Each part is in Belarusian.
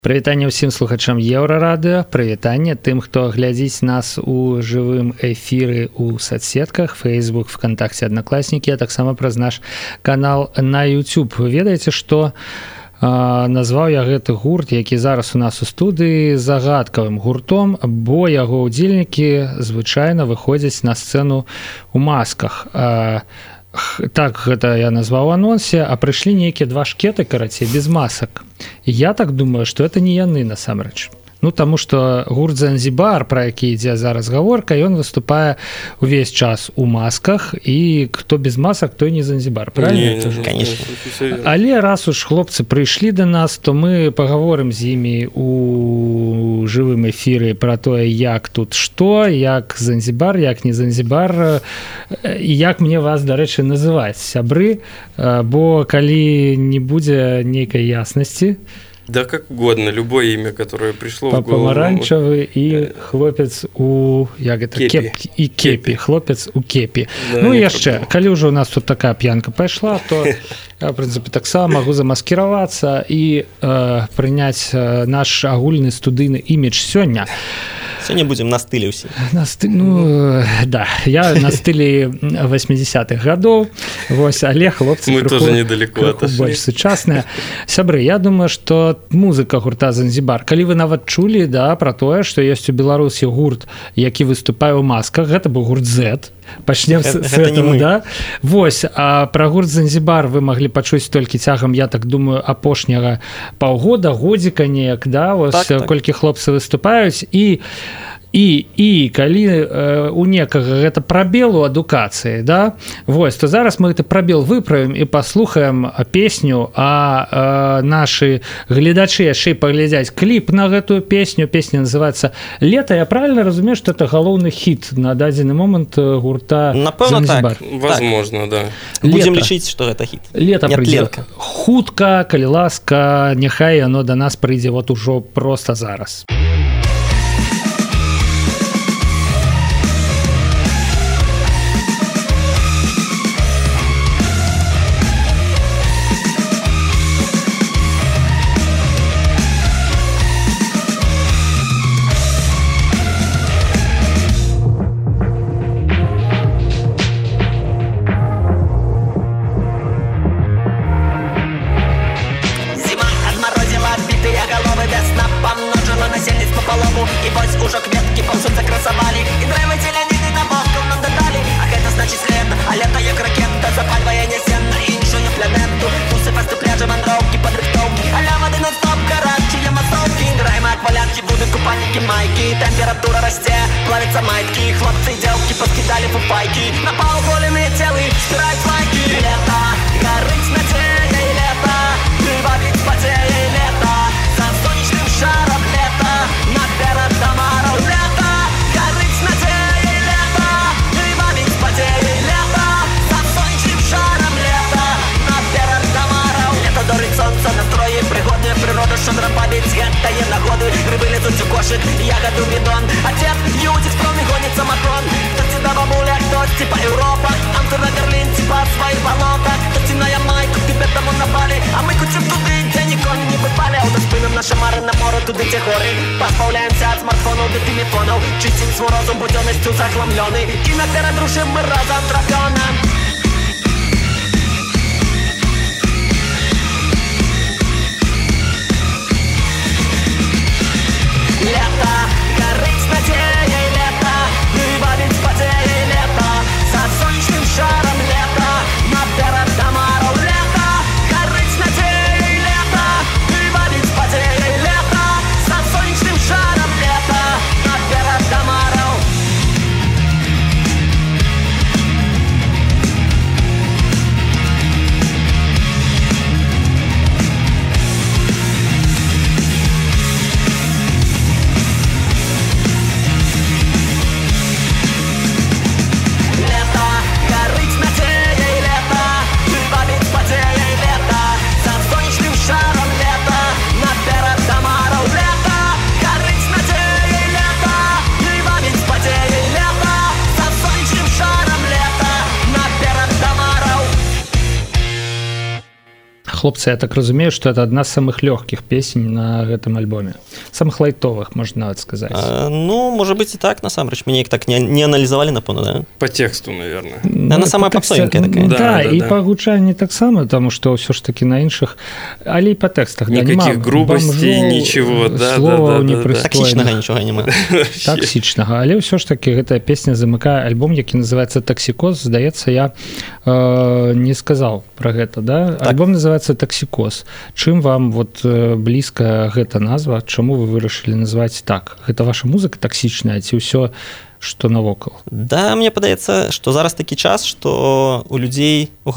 Прывітанне ўсім слухачам Еўрарадыё, прывітанне тым, хто глядзіць нас у жывым эфіры ў соцсетках, Facebook, ВКонтакте, Одноклассники, а таксама праз наш канал на YouTube. Вы ведаеце, што назваў я гэты гурт, які зараз у нас у студыі, загадкавым гуртом, бо яго ўдзельнікі звычайна выходзяць на сцэну ў масках. Так гэта я назваў у анонсе, а прыйшлі нейкія два шкеты, карацей, без масак. І я так думаю, што это не яны насамрэч. Ну, таму што гурт «Занзібар», пра які ідзе зараз гаворка, ён выступае ўвесь час у масках, і хто без масак, той не «Занзібар». Правильно? Не, конечно. Але раз уж хлопцы прыйшлі да нас, то мы пагаворым з імі у жывым эфіры пра тое, як тут што, як «Занзібар», як не «Занзібар», і як мне вас, дарэчы, называць, сябры, бо калі не будзе нейкай яснасці, да как угодно, любое имя, которое пришло в голову. Помаранчевый и хлопец у... Як это? Кепі. И кепі. Хлопец у кепі. Да, ну и яшчэ, калі ўжо у нас тут такая п'янка пайшла, то я, в принципе, таксама магу замаскіравацца і прыняць наш агульны студыйны імідж сёння. Сёння будзем на стылі ўсім. На стылі, ну, да, я на стылі 80-х гадоў, вось, але хлопцы мы тоже недалеко отошли. Больш сучасныя. Сябры, я думаю, што музыка гурта «Занзібар», калі вы нават чулі, да, пра тое, што ёсць у Беларусі гурт, які выступае ў масках, гэта быў гурт Z. Пачнем з этого, да? Вось, а пра гурт «Занзібар» вы маглі пачуць толькі цягам, я так думаю, апошняга паўгода, годзіка неяк, да, вось, так, колькі хлопцы выступаюць, і калі у некага гэта прабел у адукацыі, да, вось, то зараз мы гэты прабел выправім і паслухаем песню, а нашы гледачы яшчэ і паглядзяць кліп на гэтую песню. Песня называецца «Лето». Я правильно разумею, што это галоўны хіт на дадзены момант гурта «Занзібар»? Так. Возможно, да. Будзем лічыць, што гэта хіт. Лето прыйдзе хутка, калі ласка, няхай яно да нас прыйдзе вот ужо проста зараз. Температура расце, плавятся майки, хлопцы и девки поскидали фуфайки, на пол голеные телы, спирают лайки. Лето, горыть надея и лето, прибавить потея и лето, за солнечным шаром лето, наперед Тамару. Лето, горыть надея и лето, прибавить потея и лето, за солнечным шаром лето, наперед Тамару. Лето дорит солнце, настрои пригодные, природа шедро побить, гэтае нагоды, грибы лезут у кошек, ягоду бидон. Отец Юдит, в проме гонится Макрон. Кто-то до бабуля, кто-то типа Европа, Антон Берлин, типа свои болота. Кто-то на Ямайку, тебе там на Бали, а мы кутим туды, где ніколи не бывали. Удоспинем наши мары на море, туды те горы. Позбавляемся от смартфонов до телефонов, чистим свой розум буденностью захламленный, и наперед рушим мы разом дракона. Лето, горыть надея и лето, прибавить потея и лето, за солнечным шаром лето, наперед Тамару. Лето, горыть надея и лето, прибавить потея и лето, за солнечным шаром лето, наперед Тамару. хлопцы, я так разумею, что это одна з самых лёгкіх песень на гэтым альбоме, самых лайтовых, можна нават сказаць. Ну, можа быць і так, насамрэч, мяне так не аналізавалі, напэўна, да? По тексту, наверное. Она самая попсовенькая такая. Да, і па гучанні таксама, таму што ўсё ж таки на іншых, але і па тэкстах. Никаких грубостей, ничего, словаў непрыстойных. Таксічнага нічога няма. Таксічнага, але ўсё ж таки гэтая песня замыкае альбом, які называецца «Таксікоз». Здаецца, я не сказаў пра гэта, да? Так. Альбом называецца «Таксікоз». Чым вам вот блізка гэта назва? Чаму вы вырашылі назваць так? Гэта ваша музыка таксічная ці ўсё, што навокал? Да, мне падаецца, што зараз такі час, што у людзей у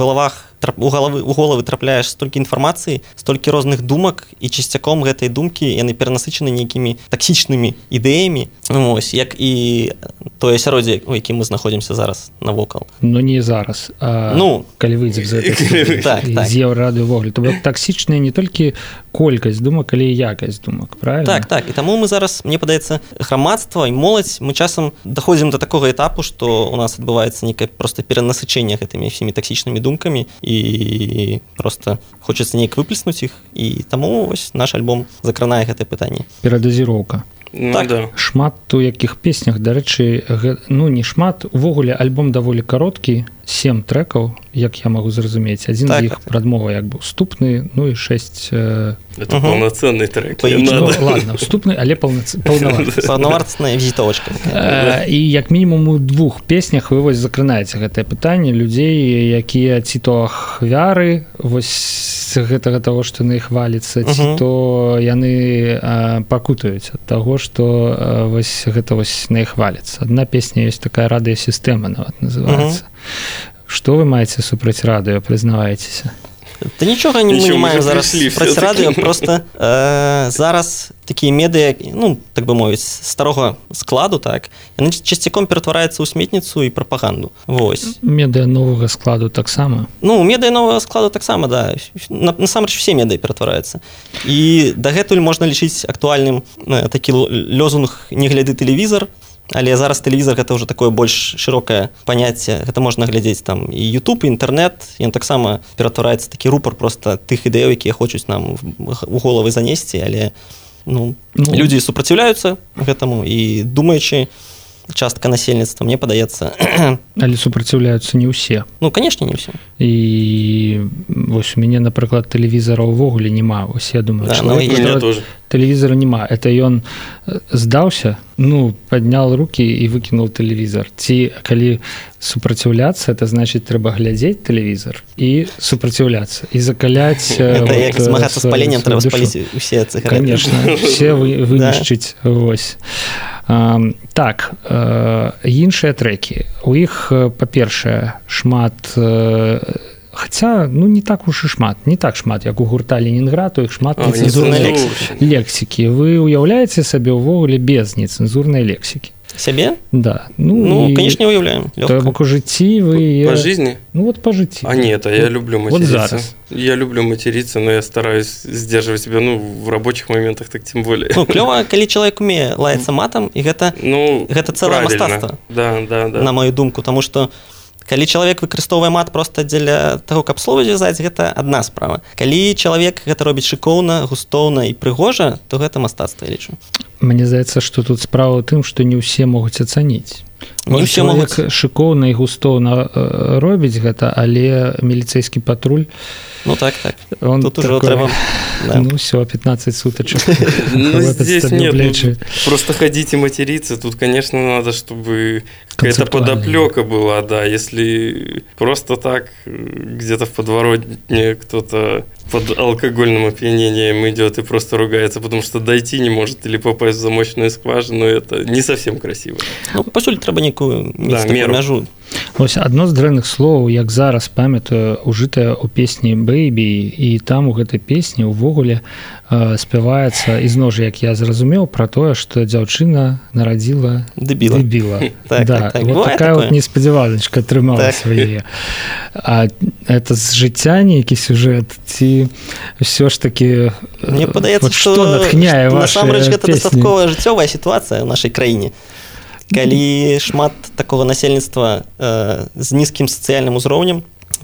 головы трапляеш столькі інфармацыі, столькі розных думак, і часцяком гэтай думкі яны перанасычаны нейкімі таксічнымі ідэямі, ось, як і тое асяроддзе, у якім мы знаходзімся зараз навокал. Ну не зараз, а калі выйдзе з гэтай з Еўрарадыёвогуле. То бок таксічная не толькі колькасць думак, але і якасць думак, правильно? Так. І таму мы зараз, мне падаецца, грамадства і моладзь, мы часам даходзім да такога этапу, што у нас адбываецца нейкае проста перанасычэнне гэтымі всімі таксічнымі думкамі, і просто хочацца неяк выплеснуць іх, і таму вось наш альбом закранае гэтае пытанне. Перадазіроўка. Ну, так. Да. Шмат у якіх песнях, дарэчы, ну не шмат, увогуле альбом даволі кароткі, 7 трекаў, як я магу зразумець. Адзін з іх прадмова як бы уступны, ну і 6... Это полноценный трек. Ладно, уступны, але паўнавартасны. Паўнавартасная візітовачка. І як мінімум у 2 песнях вы вось закранаеце гэтае пытанне людзей, якія ці то ахвяры вось гэтага таго, што на іх валіцца, ці то яны пакутаюць ад таго, што вось гэта вось на іх валіцца. Адна песня ёсць такая радыёсістэма нават называецца. Што вы маеце супраць радыё, прызнавайцеся? Да нічога мы не маем зараз супраць радыё, просто зараз такія медыа, ну, так бы мовіць, старога складу, так, яны часцяком ператвараюцца ў сметніцу і прапаганду. Вось. Медыа новага складу таксама? Ну, медыа новага складу таксама, да. Насамрэч все медыа ператвараюцца. І дагэтуль можна лічыць актуальным такі лозунг «Не гляды тэлевізар», але зараз тэлевізар гэта ўжо такое больш шырокае паняцце, гэта можна глядзець там і YouTube, і інтэрнэт, ён таксама ператвараецца такі рупар проста тых ідэяў, якія хочуць нам у головы занесці, але людзі супраціўляюцца гэтаму і думаючы частка насельніцтва, мне падаецца. Але супраціўляюцца не ўсе. Ну, канешне, не ўсе. І вось у мяне, напрыклад, тэлевізара ўвогуле няма. Вось я думаю, тэлевізара няма. Это ён здаўся, ну, паднял рукі і выкінуў тэлевізар. Ці калі супраціўляцца, это значыць трэба глядзець тэлевізар і супраціўляцца і закаляць. Это як змагацца з паленнем, трэба спаліць усе цыгарety. Конечно, все вынішчыць. Вось. Так, іншыя трэкі. У іх, па-першае, шмат, хаця, ну, не так уж і шмат, не так шмат, як у гурта Ленінград, у іх шмат нецэнзурнай лексікі. Вы уяўляеце сабе ўвогуле без нецэнзурнай лексікі? Сябе? Да. Ну, конечно, уявляем. То бок у жыцці вы... По жизни? Ну, вот по жыцці. А нет, я люблю материться. Вот зараз. Я люблю материться, но я стараюсь сдерживать себя, ну, в рабочих моментах так тем более. Ну, клёва, калі чалавек умее лаяцца матам, і гэта цэлае мастацтва. Да. На мою думку, таму што калі чалавек выкарыстоўвае мат проста дзеля таго, каб слова звязаць, гэта адна справа. Калі чалавек гэта робіць шыкоўна, густоўна і прыгожа, то гэта мастацтва, я лічу. Мне здаецца, што тут справа ў тым, што не ўсе могуць ацаніць. Не ўсе могуць. Шыкоўна і густоўна робіць гэта, але міліцэйскі патруль... Ну так. Он тут уже трэба... Да. Ну все, 15 суточек. Ну здесь нет, просто ходить и материться, тут, конечно, надо, чтобы какая-то подоплека была, да, если просто так где-то в подворотне кто-то под алкогольным опьянением идет и просто ругается, потому что дойти не может или попасть в замочную скважину, это не совсем красиво. Ну, пасюль трэба некую мяжу. Ось адно з дрэнных словаў, як зараз памятаю, ужытае ў песні «Baby», і там у гэтай песні ўвогуле спяваецца, ізноў жа, як я зразумеў, пра тое, што дзяўчына нарадзіла дэбіла. Так. Вот такая вот неспадзяваначка атрымалася ў яе. А это з жыцця нейкі сюжэт, ці ўсё ж такі... Мне падаецца, што натхняе вашы песні? Насамрэч, гэта дастатковая жыццёвая сітуацыя ў нашай краіне. Калі шмат такога насельніцтва з нізкім сацыяльным узроўнем,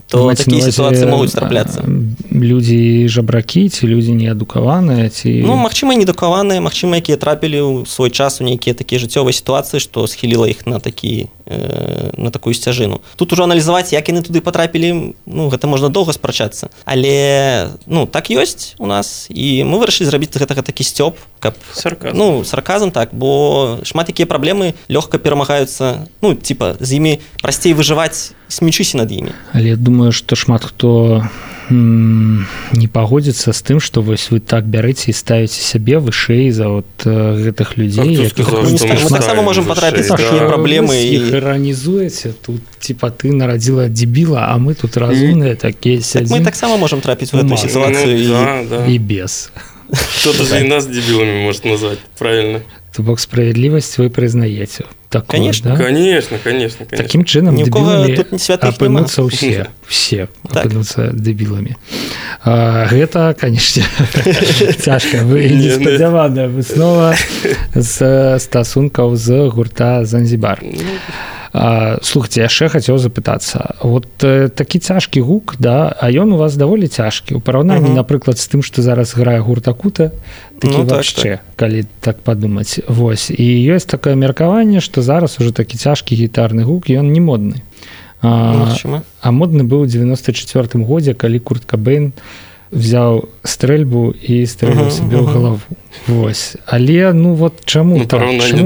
то такія сітуацыі могуць трапляцца. Людзі жабракі ці людзі неадукаваныя ці магчыма неадукаваныя, магчыма якія трапілі ў свой час у нейкія такія жыццёвыя сітуацыі, што схіліла іх на такую сцяжыну. Тут ужо аналізаваць, як яны туды патрапілі, гэта можна доўга спрачацца, але так ёсць у нас, і мы вырашылі зрабіць гэтага такі сцёп, каб сарказм, так, бо шмат якія праблемы лёгка перамагаюцца, з імі прасцей выжываць, смеючыся над імі. Але думаю, што шмат хто не пагодзіцца з тым, што вось вы так бярэце і ставіце сябе вышэй за гэтых людзей. Мы таксама можам патрапіць такія праблемы і іранізуеце тут, ты нарадзіла дебіла, а мы тут разумныя такія сядзім. Мы таксама можам трапіць у гэтую сітуацыю і без. Кто-то же и нас дебилами может назвать, правильно? То бок справедливость вы признаете. Конечно, да? Конечно. Таким чином дебилами опынутся все опынутся дебилами. Это, конечно, тяжко. Вы несподзяваная выснова з стасункаў з гурта «Занзібар». Слухайте, яшчэ хацеў запытацца, вот такі цяжкі гук, да, а ён у вас даволі цяжкі у параўнанні, напрыклад, з тым, што зараз грае гурт Акута, такі вообще, калі так падумаць. Вось, і ёсць такое меркаванне, што зараз уже такі цяжкі гітарны гук, ён не модны. А модны быў у 94-м годзе, калі Курт Кабейн взяў стрэльбу і стрэліў сабе ў галаву. Вось. Але, чаму так?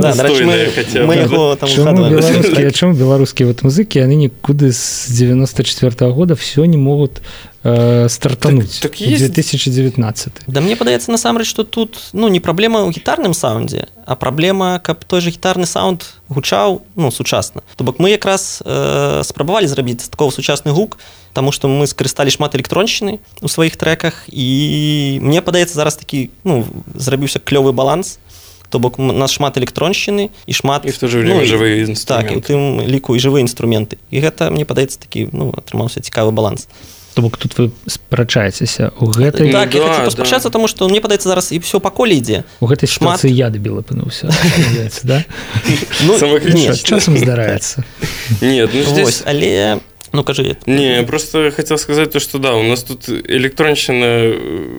Чаму беларускія музыкі, яны нікуды з 94-го года все не могуць стартануць так у 2019. Да мне падаецца насамрэч, што тут не праблема ў гітарным саундзе, а праблема, каб той же гітарны саунд гучаў сучасна. То бок мы якраз спрабавалі зрабіць такого сучасны гук, таму што мы скарысталі шмат электроншчыны ў сваіх трэках, і мне падаецца зараз такі зрабіўся клёвы баланс. То бок у нас шмат электроншчыны і шмат... І в то же время жывыя інструменты. Так, і ў тым ліку і жывыя інструменты. І гэта, мне падаецца, такі, атрымаўся цікавы баланс. То бок тут вы спрачаецеся у гэтай... Так, я хочу паспрачацца, таму што мне падаецца зараз і ўсё па коле ідзе. У гэтай сітуацыі я дебіл апынуўся, да? Часам здараецца. Нет, здесь... Але... кажи. Не, я просто хотел сказать то, что да, у нас тут электронщина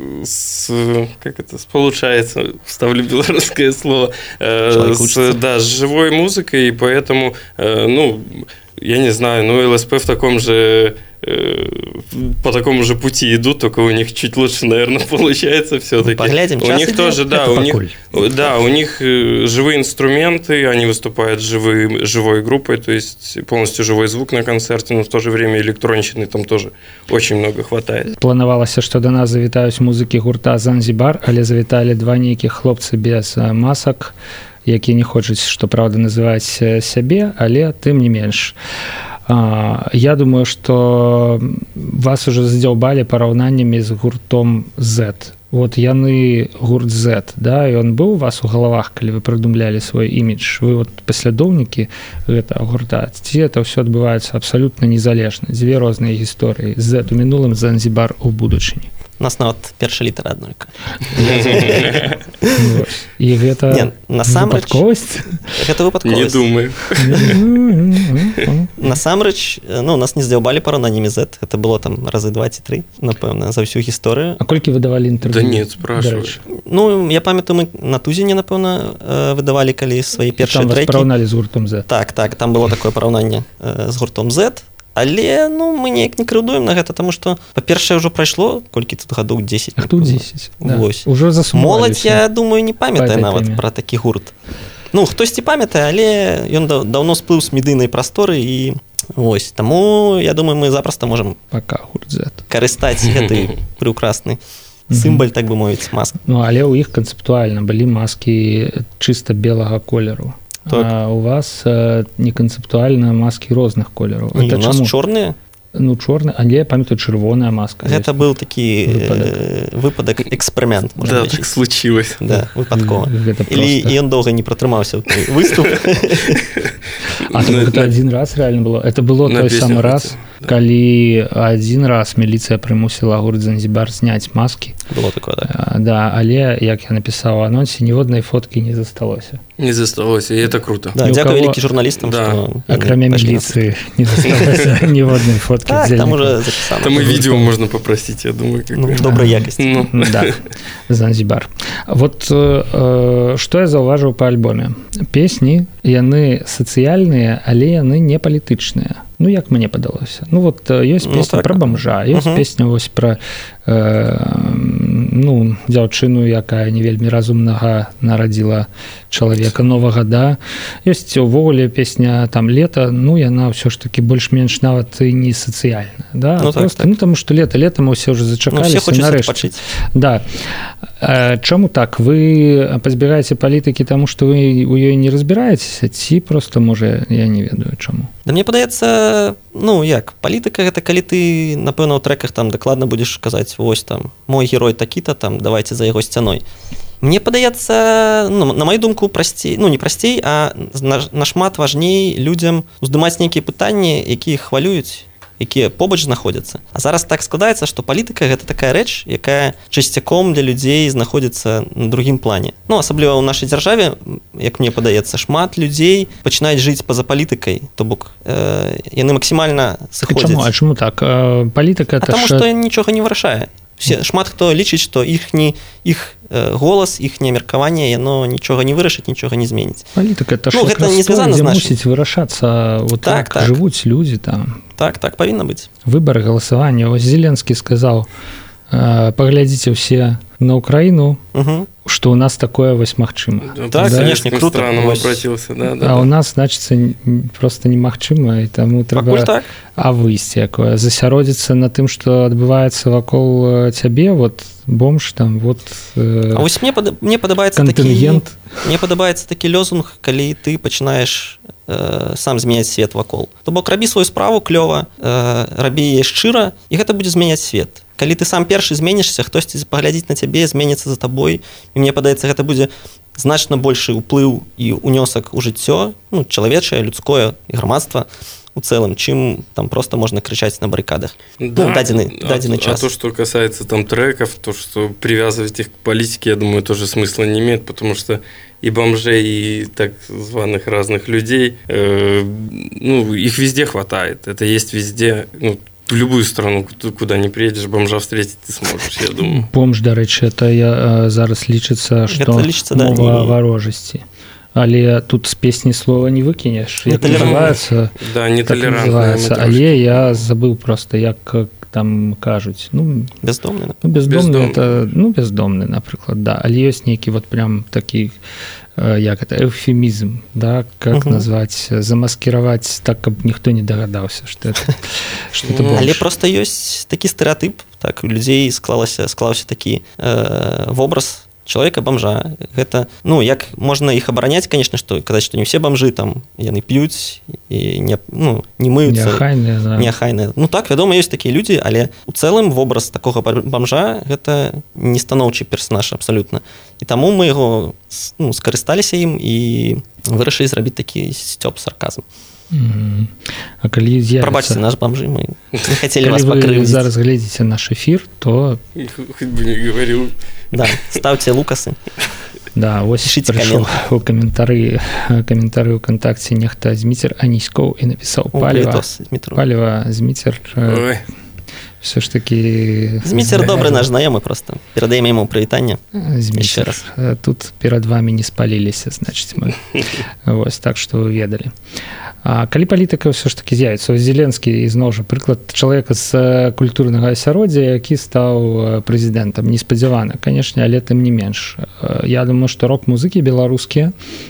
получается, вставлю белорусское слово, с живой музыкой, и поэтому, я не знаю, ЛСП в таком же по такому же пути идут, только у них чуть лучше, наверное, получается все-таки. Поглядим, у них тоже, да, у них живые инструменты, они выступают живой группой, то есть полностью живой звук на концерте, но в то же время электронщины там тоже очень много хватает. Планавалася, што да нас завітаюць музыкі гурта «Занзібар», але завіталі два нейкіх хлопцы без масак, якія не хочуць, што праўда, называць сябе, але тым не менш. Я думаю, што вас уже задзяўбалі параўнаннямі з гуртом Z. Вот яны гурт Z, да, і ён быў у вас у галавах, калі вы прыдумлялі свой імідж. Вы вот паслядоўнікі гэтага гурта. Ці это ўсё адбываецца абсалютна незалежна. Дзве розныя гісторыі. Z у мінулым, Занзібар у будучыні. У нас нават першы літар аднойка. І гэта выпадковасць? Гэта выпадковасць. Не думаю. Насамрэч, у нас не здзяўбалі параўнаннямі Z. Гэта было там разы 2 ці 3, напэўна, за ўсю гісторыю. А колькі выдавалі інтэрв'ю? Да нет, спрашиваю. Я памятаю, мы на Тузіне, напэўна, выдавалі калі свае першыя Там трэкі. вас параўналі з гуртом Z. Так, там было такое параўнанне з гуртом Z. Але, мы неяк не крыўдуем на гэта, таму што, па-першае, ўжо прайшло, колькі тут гадоў 10. Тут 10, да. Ужо засумаваліся. Моладзь, я думаю, не памятае нават пра такі гурт. Хтосьці памятае, але ён даўно сплыў з медыйнай прасторы і вось. Таму, я думаю, мы запросто можам карыстаць гэты прыўкрасны сімбаль, так бы мовіць, маск. Але ў іх канцэптуальна былі маскі чыста белага колеру. Так. А у вас неканцэптуальна маскі розных колераў. У нас чорныя? Чорны, але я памятаю, чырвоная маска. Гэта быў такі выпадак, эксперымент. Да, так случилось. Да, выпадкова. І ён доўга не пратрымаўся выступ. А гэта адзін раз рэальна было? Это было той самы раз? калі адзін раз міліцыя прымусіла гурт «Занзібар» зняць маскі. Было такое, так. Да, але, як я напісаў у анонсе, ніводнай фоткі не засталося. Не засталося, і это круто. Да, дзякуй вялікі журналістам, што... Акрамя міліцыі не засталося ніводнай фоткі. Так, там уже запісана. Там і відео можна попросіць, я думаю. Добрай якасці. Да, «Занзібар». Вот што я заўважыў па альбоме. Песні, яны сацыяльныя, але яны не палітычныя. Ну, як мне падалося. Ну, вот ёсць песня пра бамжа, ёсць песня вось пра дзяўчыну, якая не вельмі разумнага нарадзіла чалавека новага, да. Ёсць увогуле песня там «Лета», ну, яна ўсё ж такі больш-менш нават і не сацыяльная, да. Просто, тому што лета мы ўсе ўжо зачакаліся. Все хочуць адпачыць. Да. Чаму так? Вы пазбігаеце палітыкі таму, што вы ў ёй не разбіраецеся, ці просто, можа, я не ведаю чаму? Да мне падаецца, палітыка гэта калі ты, напэўна, ў трэках там дакладна будзеш казаць, вось там, мой герой такі-то, там, давайте за яго сцяной. Мне падаецца, на маю думку, прасцей, не прасцей, а нашмат важней людзям уздымаць нейкія пытанні, якія хвалююць, якія побач знаходзяцца. А зараз так складаецца, што палітыка гэта такая рэч, якая часцяком для людзей знаходзіцца на другім плане. Асабліва ў нашай дзяржаве, як мне падаецца, шмат людзей пачынаюць жыць па-за палітыкай, то бок яны максімальна сыходзяць. А чаму так? Палітыка это таму што нічога не вырашае. Шмат хто лічыць, што іх голас, іхняе меркаванне, яно нічога не вырашыць, нічога не зменіць. Палітыка это гэта не звязана з нашым. Мусіць вырашацца, вот так жывуць людзі там. Так павінна быць. Выбары, галасаванне. Вось Зеленскі сказаў, паглядзіце ўсе на Украіну, што ў нас такое вось магчыма. Так, конечно, круто. А ў нас, значыцца, просто немагчыма, і таму трэба выйсці якое. Засяродзіцца на тым, што адбываецца вакол цябе, вот бомж там, вот вось мне падабаецца контынгент. Мне падабаецца такі лёзунг, калі ты пачынаеш сам змяняць свет вакол. То бок рабі сваю справу клёва, рабі яе шчыра, і гэта будзе змяняць свет. Калі ты сам першы зменішся, хтосьці паглядзіць на цябе, зменіцца за табой, і мне падаецца, гэта будзе значна большы ўплыў і ўнёсак у жыццё, чалавечае, людское і грамадства у цэлым, чым там просто можно кричать на баррикадах. Дадзены час. А то, что касается там треков, то, что привязывать их к политике, я думаю, тоже смысла не имеет, потому что и бомжей, и так званых разных людей, их везде хватает. Это есть везде, в любую страну, куда не приедешь, бомжа встретить ты сможешь, я думаю. Бомж, дарэчы, это зараз лічыцца, што мова варожасці. Але тут з песні слова не выкінеш. Як называецца, да, неталерантная. Але я забыў просто, як там кажуць. Бездомны. Бездомны, напрыклад, да. Але ёсць нейкі вот прям такі, як это, эвфемізм, да, как назваць, замаскіраваць так, каб ніхто не дагадаўся, што это бомж. Але просто ёсць такі стэрэатып, так, у людзей склаўся такі вобраз чалавека-бамжа. Гэта, як можна іх абараняць, конечно, што казаць, што не ўсе бамжы там, яны п'юць і не мыюцца. Неахайныя. Так, вядома, ёсць такія людзі, але у цэлым вобраз такога бамжа гэта нестаноўчы персанаж абсалютна. І таму мы яго скарысталіся ім і вырашылі зрабіць такі сцёб, сарказм. А калі з'явіцца... Прабачце, наш бамжы, мы не хацелі вас пакрыўдзіць. Калі вы зараз глядзіце наш эфір, то... Хоть бы не говорил. Да, ставьте лукасы. Да, ось прыйшоў у каментары ВКонтакце нехта Зміцер Аніськоў і напісаў паліва Зміцер. Все ж таки... Зміцер добры наш знаёмы просто. Перадаем яму прывітанне. Зміцер, тут перад вами не спаліліся, значыць мы. Вось так, што вы ведалі. А калі палітыка ўсё ж таки з'явіцца, Зеленскі ізноў жа прыклад чалавека з культурнага асяроддзя, які стаў прэзідэнтам, неспадзявана, канешне, але тым не менш. Я думаю, што рок-музыкі беларускія,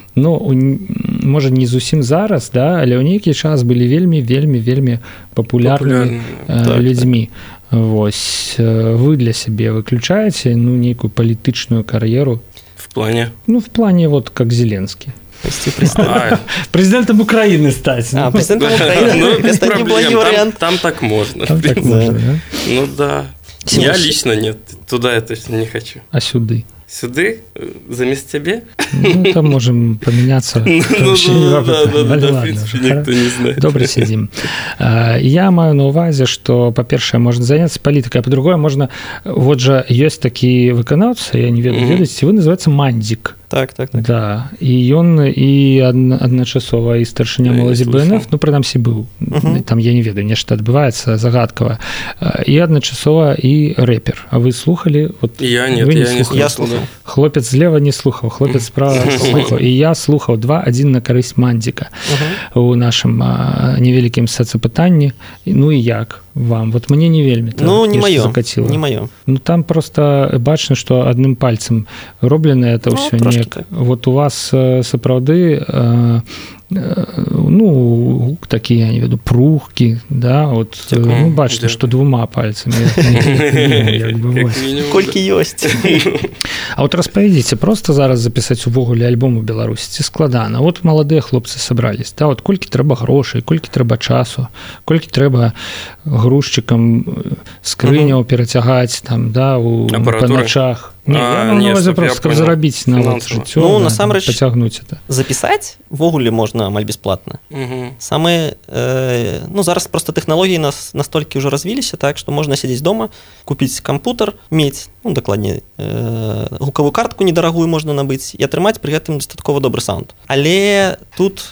можа не зусім зараз, да, але ў нейкі час былі вельмі папулярнымі людзьмі. Вось, вы для сябе выключаеце нейкую палітычную кар'еру? В плане? В плане вот как Зеленскі. Президентом Украины стать. Президентом Украины. Это не благий вариант. Там так можно. Там так можно, да? Ну да. Я лично нет. Туда я точно не хочу. А сюды? Сюды? Замест тебе? Ну, там можем поменяться. Да, в принципе, никто не знает. Добре сидим. Я маю на увазе, что, по-першае, можно заняться политикой, а по-другое, можно... Вот же есть такие выканаўцы, я не ведаю, ведаеце, вы называется Мандзік. Так. Да, і ён і адначасова і старшыня моладзі БНФ, ну, прынамсі быў. Там, я не ведаю, нешта адбываецца загадкава. І адначасова і рэпер. А вы слухали? Вот, я не слухал. Хлопец злева не слухаў, хлопец справа слухаў. І я слухаў 2-1 на карысць Мандзіка у нашым невялікім соцапытанні. Ну і як вам? Вот мне не вельмі. Ну, не маё. Ну, там просто бачна, што адным пальцем роблена это ўсё неяк. Вот у вас сапраўды ну, такие, я не веду, прухкі, да, вот, ну, бачите, что 2 пальцами. Колькі ёсць. А вот распавядзіце, просто зараз запісаць увогуле альбом у Беларусі, ці складана? Вот маладыя хлопцы сабрались, да, вот колькі трэба грошай, колькі трэба часу, колькі трэба грузчыкам скрыняў перацягаць, там, да, па начах. Не, просто зарабіць нават жыццё, ну, насамрэч, пацягнуць это. Запісаць ввогуле можна амаль бясплатна. Самыя, ну, зараз просто тэхналогіі нас настолькі ўжо развіліся, так, што можна сядзець дома, купіць кампутер, мець, ну, дакладней, гукавую картку недарагую можна набыць і атрымаць пры гэтым дастаткова добры саунд. Але тут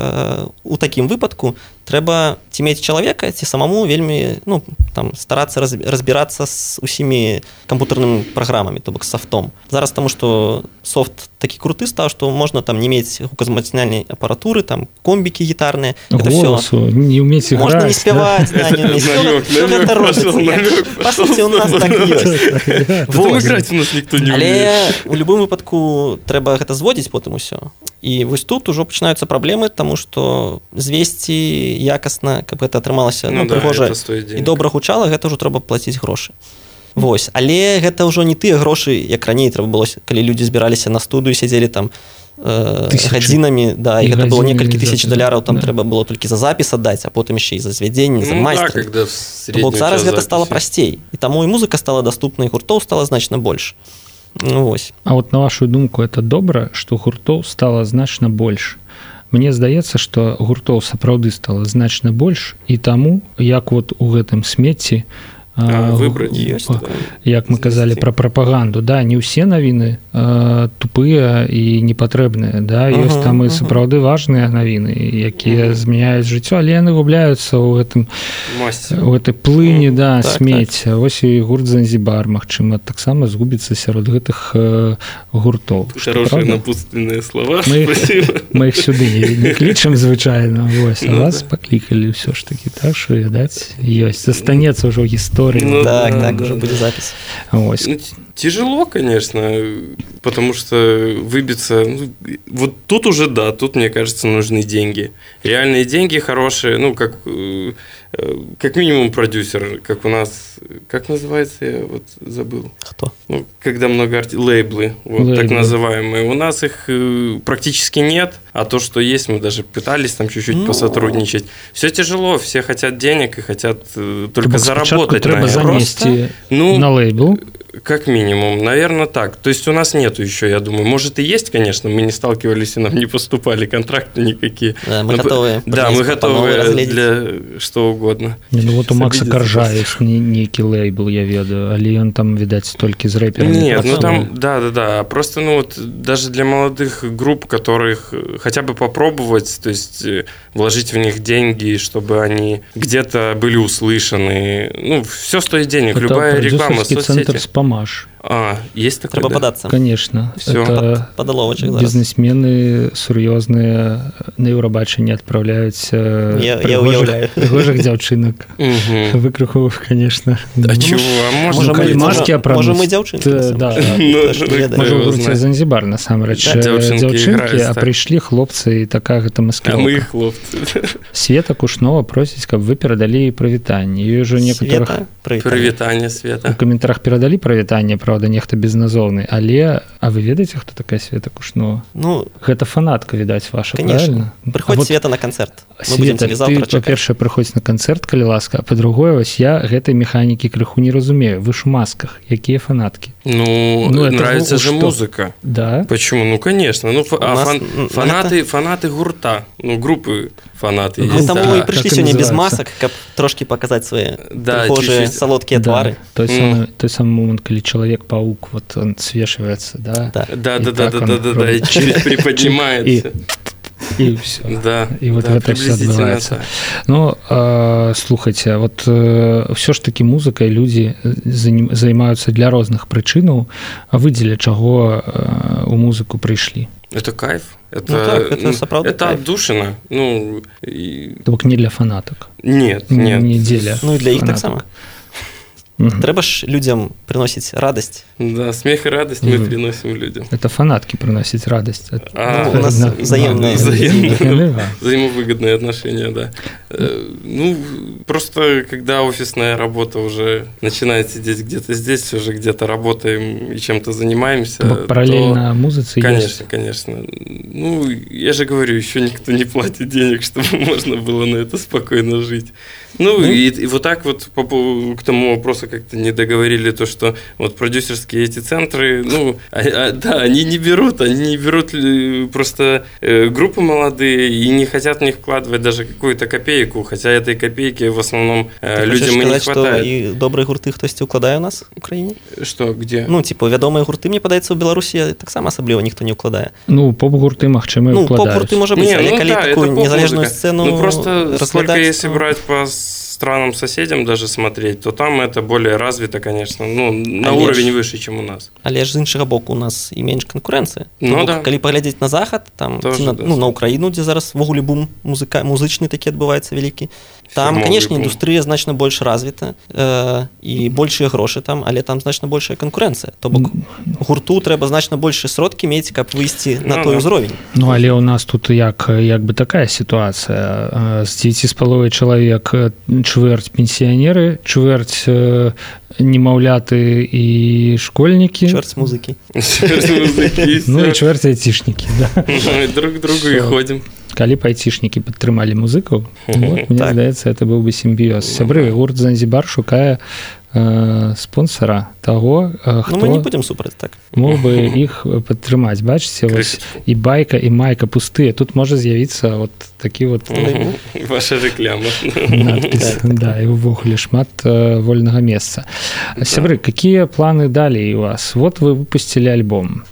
у такім выпадку трэба ці мець чалавека, ці самому вельмі, ну, там, старацца разбірацца з усімі кампутарнымі праграмамі, то бок з софтом. Зараз таму, што софт такі круты стаў, што можна там не мець гуказмацняльнай апаратуры, там, комбікі гітарныя, гэта голосу, не ўмець іграць. Можна не спяваць, да, не ўмець. Што гэта робіцца? Па суці, у нас так ёсць. Потом іграць у нас ніхто не ўмее. Але у любым выпадку трэба гэта зводзіць потым усё. І вось тут ужо пачынаюцца праблемы, таму што звесці якасна, каб гэта атрымалася, ну, прыгожа і добра гучала, гэта ўжо трэба плаціць грошы. Вось, але гэта ўжо не тыя грошы, як раней трэба было, калі людзі збіраліся на студыю, сядзелі там гадзінамі, да, і гэта было некалькі тысяч $, там трэба было толькі за запіс аддаць, а потым яшчэ і за звядзенне, за майстра. Бо зараз гэта стала прасцей, і таму і музыка стала даступна, і гуртоў стала значна больш. Ну, вось. А вот на вашу думку, это добра, што гуртоў стала значна больш? Мне здаецца, што гуртоў сапраўды стала значна больш, і таму, як вот у гэтым смецці, выбраць ёсць, як мы казалі пра прапаганду, да, не ўсе навіны тупыя і непатрэбныя, да, ёсць там і сапраўды важныя навіны, якія змяняюць жыццё, але яны губляюцца ў гэтым у гэтай плыні, да, смецця. Вось і гурт Занзібар, магчыма, таксама згубіцца сярод гэтых гуртоў. Хорошие напутственныя слова. Мы іх сюды не клічам звычайна, вось, а вас паклікалі ўсё ж такі, так што, відаць, ёсць, застанецца ўжо гісторыя. Ну, так, уже будет запись. Ну, тяжело, конечно, потому что выбиться... Ну, вот тут уже, да, тут, мне кажется, нужны деньги. Реальные деньги хорошие, ну, как минимум продюсер, как у нас... Как называется? Я вот забыл. Кто? Ну, когда много лейблы, вот так называемые. У нас их практически нет, а то, что есть, мы даже пытались там чуть-чуть посотрудничать. Все тяжело, все хотят денег и хотят только заработать на это. Просто, ну, на лейбл. Как минимум, наверное, так. То есть у нас нету еще, я думаю. Может и есть, конечно, мы не сталкивались, и нам не поступали контракты никакие. Да, мы готовы. Да, мы готовы для что угодно. Ну вот у Макса Коржа есть некий лейбл, я ведаю, але он там, видать, только из рэперами. Нет, ну там, да. Просто, ну вот, даже для молодых групп, которых хотя бы попробовать, то есть вложить в них деньги, чтобы они где-то были услышаны. Ну, все стоит денег, это любая реклама, соцсети. Спамаш. Есть такое, Трэба падацца. Конечно. Всё. Это бизнесмены сур'ёзныя на Еўрабачанне адпраўляюць прыгожых дзяўчынак. Выкруховых, конечно. А чего? Можа маски апрануць. Можа мы дзяўчынкі. Да. Можа ў гурце Занзібар, насамрэч. Дзяўчынкі, а прыйшлі хлопцы, і такая гэта маскіроўка. А мы хлопцы. Света Кушнова просіць, каб вы перадалі прывітанне. Ёй ужо некаторых... Прывітанне, Света. У каментарах перадалі прывітанне, праўда нехта безназоўны, але а вы ведаеце хто такая Света Кушнова? Ну гэта фанатка відаць ваша, конечно. Прыходзь вот, Света на канцэрт. Света, ты па-першае прыходзь на канцэрт, калі ласка, а па-другое вось я гэтай механікі крыху не разумею. Вы ж у масках, якія фанаткі? Ну нравится же музыка. Да? Почему? Ну конечно. Ну фанаты гурта, ну группы фанаты. Таму і прыйшлі сёння без масак, каб трошки паказаць свае прыгожыя салодкія твары. Той самы момант, калі чалавек-паук вот он свешивается, да? Да, и чуть приподнимается. И все. Да, и вот да, это все отбывается. Ну, слухайте, вот все ж таки музыкой люди занимаются для разных причинаў. А вы дзеля чаго у музыку пришли? Это кайф. Это отдушина. Ну, только не для фанаток. Нет. Не дзеля. Ну и для іх таксама. Трэба ж людям приносить радость. Да, смех и радость мы приносим людям. Это фанатки приносят радость. У нас взаимные. Взаимовыгодные отношения, да. Ну, просто когда офисная работа уже начинает сидеть где-то здесь, уже где-то работаем и чем-то занимаемся. Параллельно музыке. Конечно. Ну, я же говорю, еще никто не платит денег, чтобы можно было на это спокойно жить. Ну, и вот так вот к тому вопросу как-то не договорили то, что вот продюсерские эти центры, ну, да, они не берут просто группы молодые и не хотят в них вкладывать даже какую-то копейку, хотя этой копейки в основном людям и не хватает. Что и добрые гурты хтосьці укладае у нас в Украине? Что, где? Ну, типа, вядомые гурты, мне падаецца, у Беларусі таксама асабліва ніхто не укладае. Ну, поп-гурты, магчыма, і укладаюць. Ну, поп-гурты можа быць, але калі такую незалежную сцену ну, просто разглядаць, если брать по странам соседям даже смотреть, то там это более развито, конечно, ну, на уровень выше, чем у нас. Але ж з іншага боку у нас і менш канкурэнцыя. Ну, да. Калі паглядзець на захад, там, на Украіну, дзе зараз вогуле бум музычны такі адбываецца вялікі, там, конечно, індустрыя значна больш развіта і большыя грошы там, але там значна большая канкурэнцыя. То бок гурту трэба значна больш сродкі мець, каб выйсці на той узровень. Ну, але у нас тут як бы такая сітуацыя. З 9,5 чалавек чвэрць пенсіянеры, чвэрць немаўляты і школьнікі. Чвэрць музыкі. Ну і чвэрць айцішнікі, да. Друг к другу і ходзім. Калі б айцішнікі падтрымалі музыкаў, вот, мне здаецца, это быў бы сімбіёз. Сябры, гурт «Занзібар» шукае спонсора того, хто... Ну, мы не будем супраць, так. Мог бы іх падтрымаць. Бачыце, вось і байка, і майка пустыя. Тут можа з'явіцца вот такі вот... Ваша реклама. Надпіс, да, і ўвогуле шмат вольнага месца. Сябры, какие планы далей у вас? Вот вы выпустили альбом.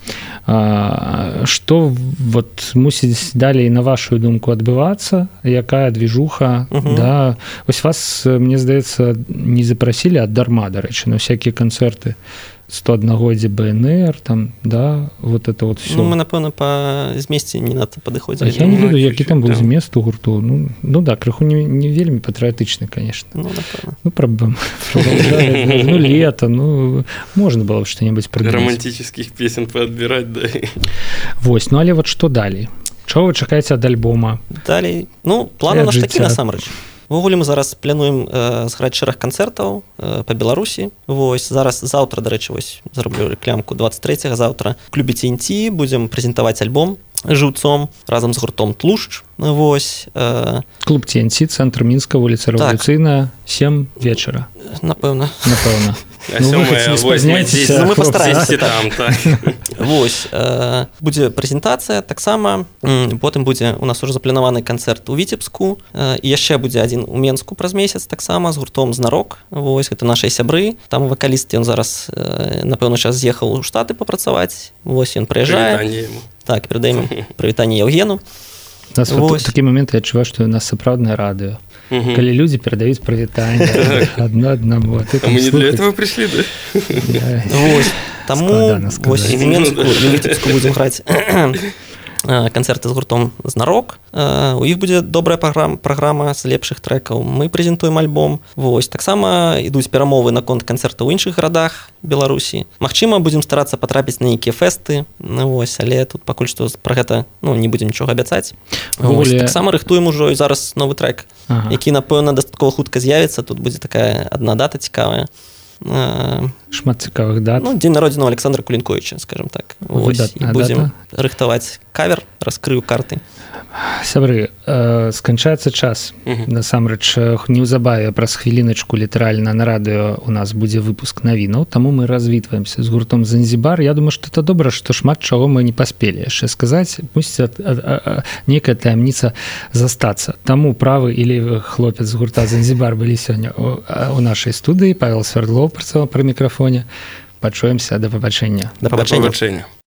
Что вот мусіць далей, на вашу думку, адбывацца? Якая движуха? Да. Вось вас, мне здаецца, не запросили дарма, дарэчы, на всякие концерты 101-годзе БНР, там, да, вот это вот все. Ну, мы, напэўна, па змесце не надо падыходзілі. Я не ведаю, які там быў змест у гурту. Ну да, крыху не вельмі патрыятычны, конечно. Ну, напэўна. Ну, проблем. Ну, лето, ну, можно было бы что-нибудь придумать. Романтических песен поотбирать, да. Вось, ну, але вот что далей? Чего вы чакаеце ад альбома? Далей, ну, планы наш такі, насамрэч. Ввогуле мы зараз плануем зграць шэраг канцэртаў па Беларусі. Вось зараз заўтра, дарэчы, вось зараблю рэклямку 23-го заўтра в клубе TNT будзем прэзентаваць альбом жыўцом разам з гуртом Тлушч. Вось клуб TNT, цэнтр Мінска, вуліца Рэвалюцыйная, 7 вечара. Напэўна. А 7-8, мы пастараемся там, так. Вось, будзе прэзентацыя таксама, потым будзе у нас ужо запланаваны канцэрт у Віцебску, і яшчэ будзе адзін у Менску праз месяц таксама з гуртом Знарок. Вось, гэта нашыя сябры. Там вакаліст, ён зараз, напэўна, час з'ехаў у Штаты папрацаваць. Вось, ён прыязджае. Прывітанне яму. Так, перадаем прывітанне Евгену. У нас вот такі момент, я адчуваю, што у нас сапраўднае радыё. Калі людзі перадаюць прывітанне аднаму. А мы не для этого пришли, да? Вось, таму вось в Менску і Віцебску будзем граць канцэрты з гуртом Знарок. У іх будзе добрая праграма з лепшых трэкаў. Мы прэзентуем альбом. Вось, таксама ідуць перамовы наконт канцэртаў у іншых гарадах Беларусі. Магчыма, будзем старацца патрапіць на нейкія фэсты. Вось, але тут пакуль што пра гэта, ну, не будзем нічога абяцаць. Вось, таксама рыхтуем ужо і зараз новы трэк, які, напэўна, дастаткова хутка з'явіцца. Тут будзе такая адна дата цікавая. Шмат цікавых дат. Ну, дзень народзінаў Александра Кулінковіча, скажем так. Вось, і будзем рыхтаваць кавер, раскрыю карты. Сябры, сканчаецца час. Насамрэч, неўзабаве праз хвіліначку літаральна на радыё у нас будзе выпуск навінаў, таму мы развітваемся з гуртом «Занзібар». Я думаю, што это добра, што шмат чаго мы не паспелі яшчэ сказаць. Мусіць нейкая таямніца застацца. Таму правы і левы хлопец з гурта «Занзібар» былі сёння у нашай студыі. Павел Свердлов працаваў пры мікрафоне. Пачуемся. Да пабачэння. Да пабачэння.